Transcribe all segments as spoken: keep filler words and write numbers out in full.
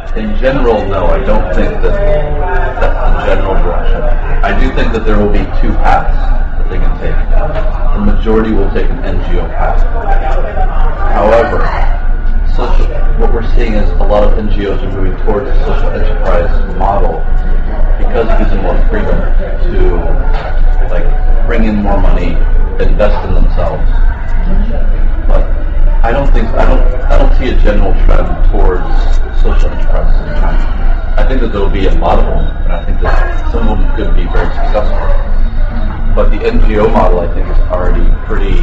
In general, no, I don't think that that's the general direction. I do think that there will be two paths that they can take. The majority will take an N G O path. However, social, what we're seeing is a lot of N G Os are moving towards a social enterprise model because it gives them more freedom to like bring in more money, invest in themselves. But I don't think I don't I don't see a general trend towards social enterprises in China. I think that there will be a lot of them, and I think that some of them could be very successful. But the N G O model, I think, is already pretty.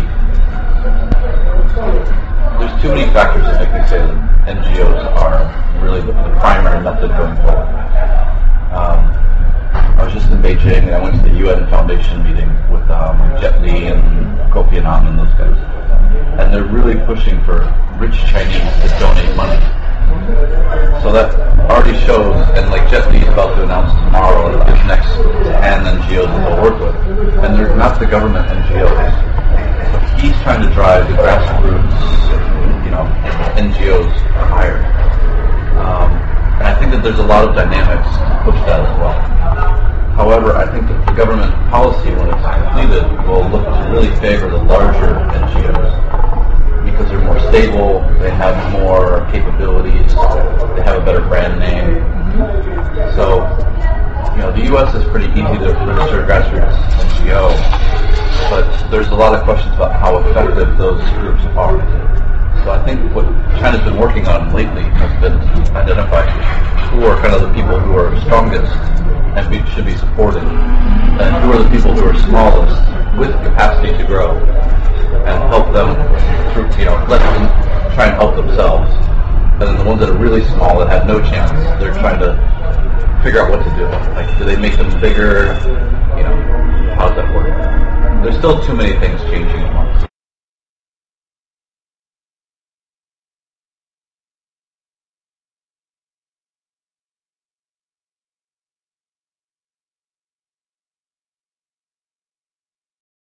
There's too many factors that make me say that N G Os are really the, the primary method going forward. Um, I was just in Beijing, and I went to the U N Foundation meeting with um, Jet Li and Kofi Annan and those guys. And they're really pushing for rich Chinese to donate money. So that already shows, and like Jet Li is about to announce tomorrow his next ten N G Os that they'll work with. And they're not the government N G Os. So he's trying to drive the grassroots, you know, N G Os higher. Um, and I think that there's a lot of dynamics to push that as well. However, I think that the government policy, when it's completed, will look to really favor the larger N G Os because they're more stable, they have more capabilities, they have a better brand name. So, you know, the U S is pretty easy to register a grassroots N G O, but there's a lot of questions about how effective those groups are. So I think what China's been working on lately has been to identify who are kind of the people who are strongest and be, should be supported, and who are the people who are smallest with capacity to grow, and help them through, you know, let them try and help themselves. And then the ones that are really small that have no chance, they're trying to figure out what to do. Like, do they make them bigger? You know, how does that work? There's still too many things changing at once.